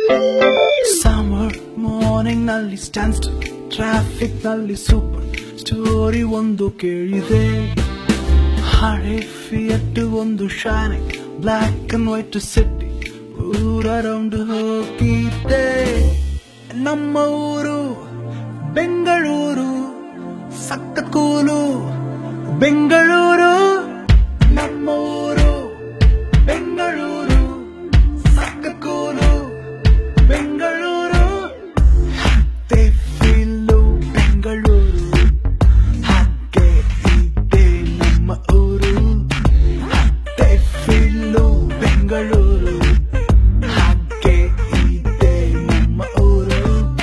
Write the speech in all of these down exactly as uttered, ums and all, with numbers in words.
Summer morning ನಲ್ಲಿ stand still traffic ನಲ್ಲಿ super story ಒಂದು ಕೇಳಿದೆ. ಹಳೆ ಫಿಯಟ್ ಒಂದು shining black and white city ಊರ ರೌಂಡ್ ಹೋಗಿದ್ದೆ. ನಮ್ಮ ಊರು ಬೆಂಗಳೂರು ಸಖತ್ ಕೂಲು. ಬೆಂಗಳೂರು ನಮ್ಮ ಊರು ಬೆಂಗಳೂರು ಸಖತ್ ಕೂಲು. ಬೆಂಗಳೂರು ಹತ್ತೆ ಫೀಲು. ಬೆಂಗಳೂರು ಹಾಗೆ ಇದೆ ನಮ್ಮ ಊರು. ಹತ್ತೆ ಫೀಲು. ಬೆಂಗಳೂರು ಹಾಗೆ ಇದೆ ನಮ್ಮ ಊರು.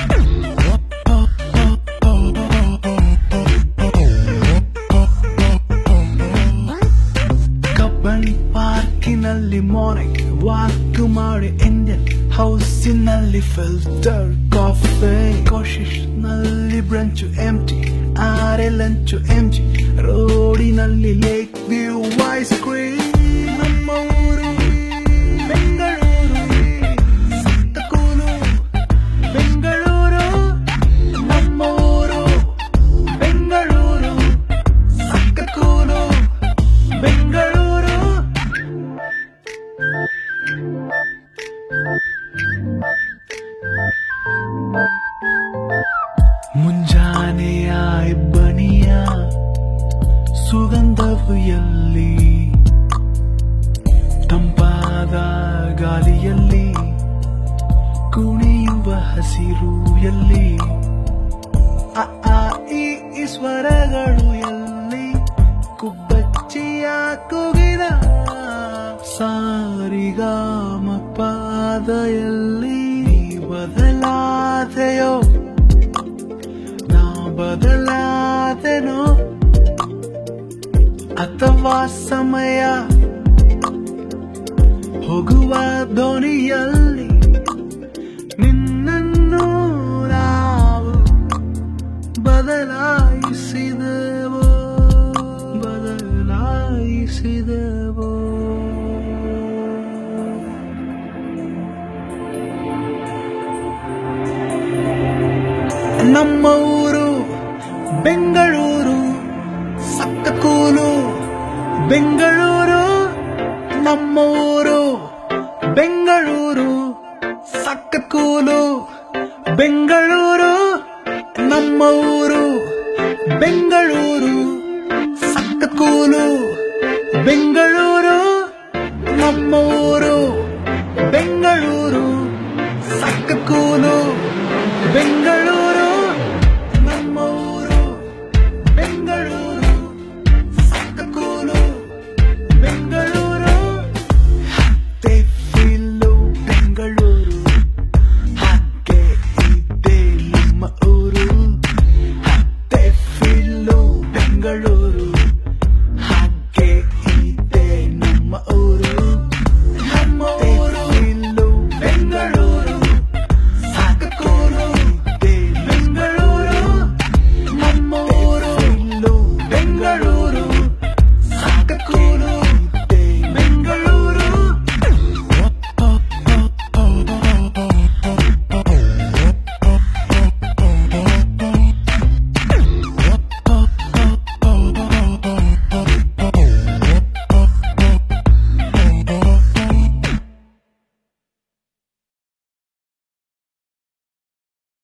ಕಬ್ಬನ್ ಪಾರ್ಕಿನಲ್ಲಿ ಮಾರ್ನಿಂಗ್ ವಾಕ್ ಮಾಡಿ ಇಂಡಿಯನ್ ಹೌಸಿನಲ್ಲಿ ಫಿಲ್ಟರ್ ಕಾಫಿ. ಕೋಶಿಶ್ ನಲ್ಲಿ brunch M T R lunch M G ರೋಡಿನಲ್ಲಿ ಲೇಕ್ ವ್ಯೂ ಐಸ್ ಕ್ರೀಮ್. ನಮ್ಮ ಊರು ಬೆಂಗಳೂರು ಸತ್ತ ಕೂಲು. ಬೆಂಗಳೂರು ನಮ್ಮ ಊರು ಬೆಂಗಳೂರು ಸಕ್ಕ ಕೂಲು. ಬೆಂಗಳೂರು ಮುಂಜಾನೆಯ ಇಬ್ಬನಿಯ ಸುಗಂಧವು ಎಲ್ಲಿ, ತಂಪಾದ ಗಾಳಿಯಲ್ಲಿ ಕುಣಿಯುವ ಹಸಿರು ಎಲ್ಲಿ, ಅ ಆ ಇ ಈ ಸ್ವರಗಳು ಎಲ್ಲಿ, ಕುಬ್ಬಚ್ಚಿಯ ಕೂಗಿದ ಸಾರಿಗಾಮ ಪಾದ ಎಲ್ಲಿ. ಬದಲಾದೆಯೋ ನಾ ಬದಲಾದೆನೋ ಅಥವಾ ಸಮಯ ಹೋಗುವ ದೋಣಿಯಲ್ಲಿ ನಿನ್ನನ್ನು ನಾವು ಬದಲಾಯಿಸಿದೆವೋ ಬದಲಾಯಿಸಿದೆವೋ. ನಮ್ಮ ಊರು ಬೆಂಗಳೂರು ಸಕ್ಕ ಕೂಲು. ಬೆಂಗಳೂರು ನಮ್ಮ ಊರು ಬೆಂಗಳೂರು ಸಕ್ಕ ಕೂಲು. ಬೆಂಗಳೂರು ನಮ್ಮ ಊರು ಬೆಂಗಳೂರು ಸಕ್ಕ ಕೂಲು. ಬೆಂಗಳೂರು ನಮ್ಮ ಊರು ಬೆಂಗಳೂರು